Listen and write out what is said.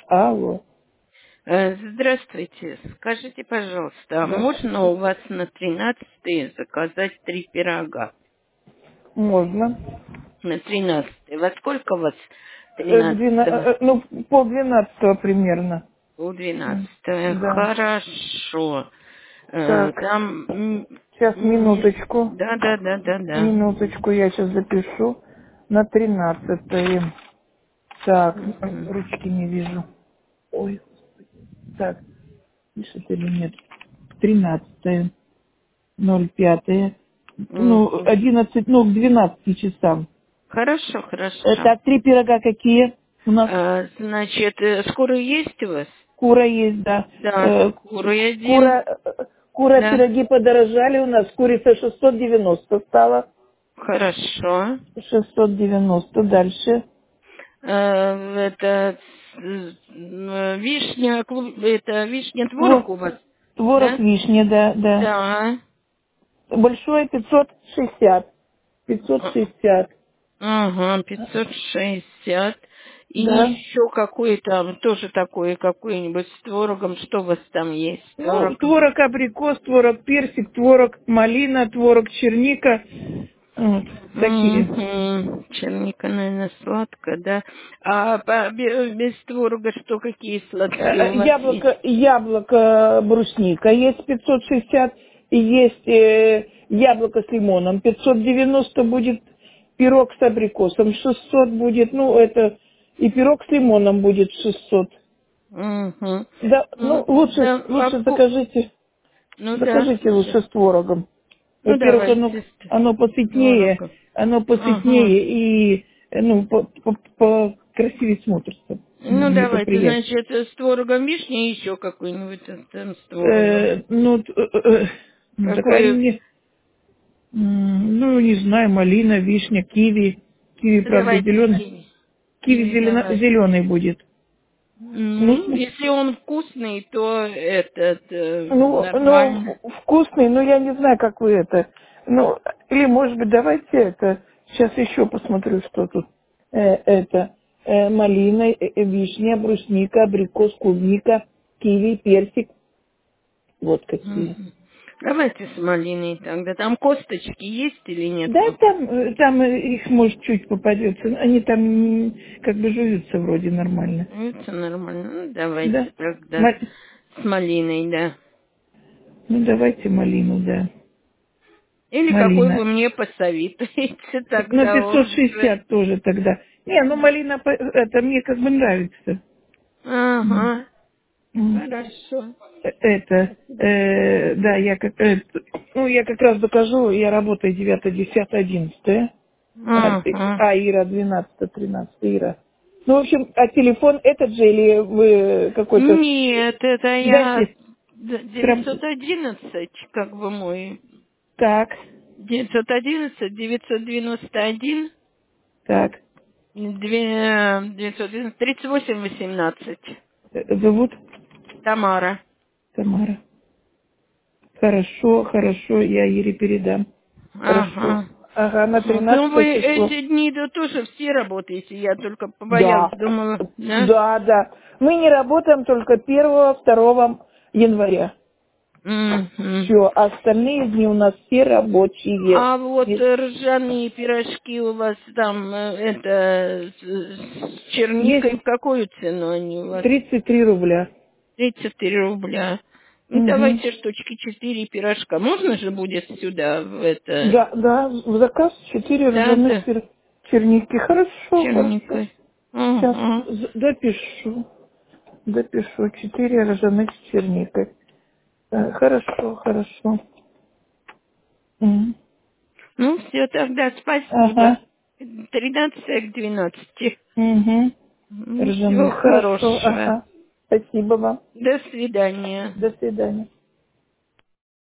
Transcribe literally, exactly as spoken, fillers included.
Алло. Э, Здравствуйте. Скажите, пожалуйста, а Да. можно у вас на тринадцатое заказать три пирога? Можно. На тринадцатое. Во сколько у вас Э, к двена- тринадцатого? э, Ну, пол двенадцатого примерно. У М, двенадцатого. Да. Хорошо. Э, Так, Там... м, сейчас м, минуточку. Да, да, да, да, да. Минуточку, я сейчас запишу. На тринадцатое. Так, ой, Мгм. ручки не вижу. Ой, так, пишет или нет? Тринадцатое. Ноль пятое. Ну, Мгм. одиннадцать, ну, к двенадцати часам. Хорошо, Э, хорошо. Так, три пирога какие? У нас А, Значит, э, скоро есть у вас? кура есть, да. Да, Э, куры один. Кура, э, кура Да. пироги подорожали у нас. Курица шестьсот девяносто стала. Хорошо. шестьсот девяносто. Дальше. Э, Это э, вишня, клуб- это вишня творог Тво- у вас, Творог да? вишни, да, да. Да. Большой пятьсот шестьдесят. пятьсот шестьдесят. Ага, пятьсот шестьдесят. И Да. еще какой там, тоже такой, какой-нибудь с творогом. Что у вас там есть? Ну, Творог. творог абрикос, творог персик, творог малина, творог черника. Вот, такие. Угу. Черника, наверное, сладкая, да? А по- бе- без творога что, какие сладкие Э, у вас есть? Яблоко, яблоко брусника есть пятьсот шестьдесят, и есть э, яблоко с лимоном. пятьсот девяносто будет пирог с абрикосом, шестьсот будет, ну, это, и пирог с лимоном будет шестьсот. Угу. Да, ну, Ну, лучше, да, а лучше ку- закажите, ну да, закажите слушай. лучше с творогом. Ну, Во-первых, оно, давайте оно с посытнее, творогом. оно Ага. посытнее и, э, ну, по, по- покрасивее смотрится. Ну, Мне давайте, поприятнее. значит, с творогом вишни и еще какой-нибудь там с творогом. Э, ну, т- э, э, ну, так они Какой? мне, м, ну, не знаю, малина, вишня, киви. Киви, Ну, правда, давайте зеленый. киви. Киви Киви зелено, давай. зеленый будет. Ну, Вкусно? если он вкусный, то этот э, Ну, нормально. ну, вкусный, но я не знаю, как вы это. Ну, или, может быть, давайте это, сейчас еще посмотрю, что тут. Э, это, э, малина, э, э, вишня, брусника, абрикос, клубника, киви, персик. Вот какие. Мгм. Давайте с малиной тогда. Там косточки есть или нет? Да, там, э, там э, их, может, чуть попадется. Они там м, как бы жуются вроде нормально. Это нормально. Ну, Да? давайте тогда Ма- с малиной, да. Ну, давайте малину, да. Или какой вы Малина. мне посоветуете Ну, тогда пятьсот уже. шестьдесят тоже тогда. Не, ну, малина, по- это мне как бы нравится. М, Ага, м. хорошо. Э, Это, э, да, я как, э, ну, я как раз докажу, я работаю девятое, десятое, одиннадцатое. А, э, Ага. а, Ира, двенадцатое, тринадцатое, Ира. Ну, в общем, а телефон этот же или вы какой-то... Нет, это я Дайте. девятьсот одиннадцать, как бы мой. Так, девятьсот одиннадцать, девятьсот девяносто один, так. две- девятьсот одиннадцать, тридцать восемь восемнадцать. Э, Зовут Тамара. Тамара. Хорошо, хорошо, я Ире передам. Хорошо. Ага. Ага, на Вот. Ну, вы тринадцатое число. эти дни да тоже все работаете, я только побоялась, Да. думала, да? Да, да. Мы не работаем только первого, второго января. Мгм. Все, остальные дни у нас все рабочие. А вот Не- э, ржаные пирожки у вас там, э, это, с с Есть черникой, в какую цену они у вас? тридцать три рубля. тридцать три рубля. Ну, Угу. давайте штучки четыре пирожка. Можно же будет сюда, в это, Да, да, в заказ четыре да, ржаных да, пир- черники. с Хорошо, хорошо. черникой. Сейчас Ага. допишу. Допишу. Четыре ржаных с черникой. Э, Хорошо, хорошо. М. Ну, все, тогда спасибо. Ага. тринадцать к двенадцати. Угу. Ну, всего Ржаных. Хорошо, хорошего. ага. Спасибо вам. До свидания. До свидания.